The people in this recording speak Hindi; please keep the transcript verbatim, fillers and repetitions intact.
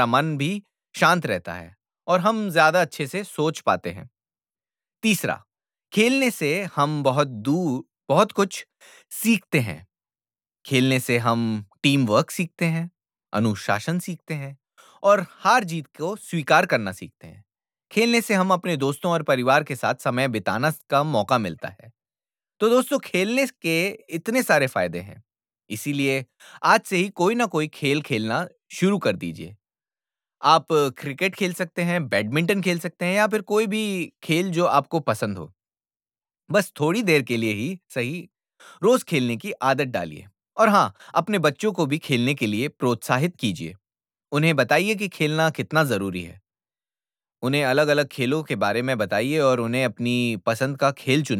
मन भी शांत रहता है और हम ज़्यादा अच्छे से सोच पाते हैं। तीसरा, खेलने से हम बहुत दूर बहुत कुछ सीखते हैं। खेलने से हम टीम वर्क सीखते हैं, अनुशासन सीखते हैं और हार-जीत को स्वीकार करना सीखते हैं। खेलने से हम अपने दोस्तों और परिवार के साथ समय बिताना का मौका मिलता है। तो दोस्तों, खेलने के इतने सारे फ़ायदे हैं, इसीलिए आज से ही कोई ना कोई खेल खेलना शुरू कर दीजिए। आप क्रिकेट खेल सकते हैं, बैडमिंटन खेल सकते हैं या फिर कोई भी खेल जो आपको पसंद हो। बस थोड़ी देर के लिए ही सही, रोज़ खेलने की आदत डालिए और हाँ, अपने बच्चों को भी खेलने के लिए प्रोत्साहित कीजिए। उन्हें बताइए कि खेलना कितना ज़रूरी है। उन्हें अलग-अलग खेलों के बारे में बताइए और उन्हें अपनी पसंद का खेल चुन